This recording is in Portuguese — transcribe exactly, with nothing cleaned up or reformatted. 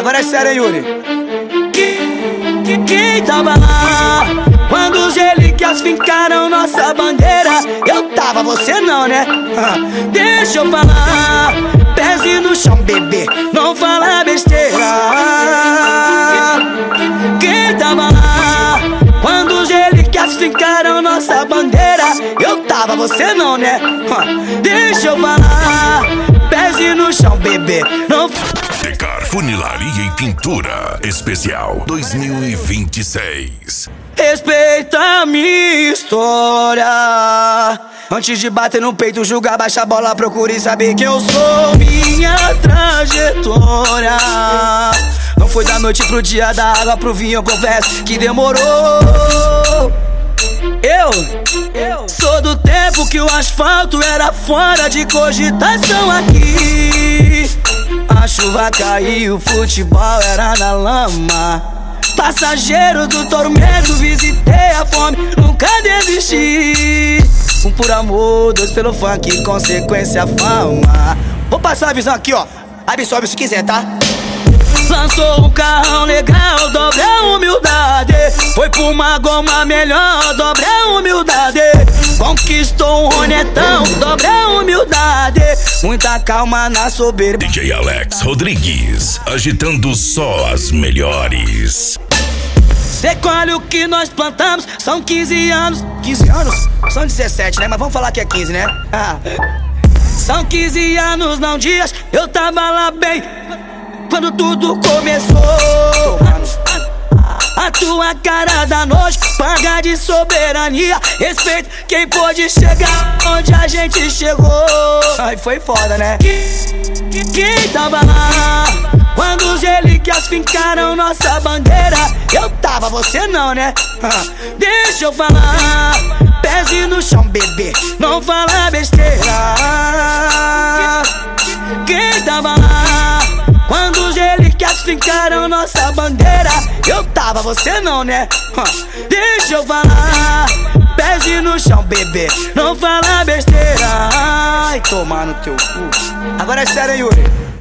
Agora é sério, Yuri. Que, que, quem tava lá quando os relíquias fincaram nossa bandeira? Eu tava, você não, né? Deixa eu falar. Pezinho no chão, bebê, não fala besteira. Quem tava lá quando os relíquias fincaram nossa bandeira? Eu tava, você não, né? Deixa eu falar. Pezinho no chão, bebê, não fala. Tecar Funilaria e Pintura Especial dois mil e vinte e seis. Respeita a minha história. Antes de bater no peito, julgar, baixa a bola, procure saber quem eu sou. Minha trajetória não foi da noite pro dia, da água pro vinho, eu confesso que demorou. Eu, eu sou do tempo que o asfalto era fora de cogitação aqui. A chuva caiu, o futebol era na lama. Passageiro do tormento, visitei a fome, nunca desisti. Um por amor, dois pelo funk, consequência a fama. Vou passar a visão aqui, ó, absorve se quiser, tá? Lançou um carrão legal, dobre a humildade. Foi por uma goma melhor, dobre a humildade. Conquistou um ronetão, dobre a humildade. Muita calma na soberba. D J Alex Rodrigues, agitando só as melhores. Cê colhe o que nós plantamos, são quinze anos. quinze anos? São dezessete, né? Mas vamos falar que é quinze, né? Ah. São quinze anos, não dias, eu tava lá bem quando tudo começou. A tua cara da noite, paga de soberania. Respeito quem pôde chegar onde a gente chegou. Ai, foi foda, né? Quem tava lá quando os relíquias fincaram nossa bandeira? Eu tava, você não, né? Deixa eu falar. Pezinho no chão, bebê, não fala besteira. Quem tava lá quando os relíquias fincaram nossa bandeira? Eu tava, você não, né? Deixa eu falar. Pezinho no chão, bebê, não fala besteira. Ai, tomar no teu cu. Agora é sério, Yuri.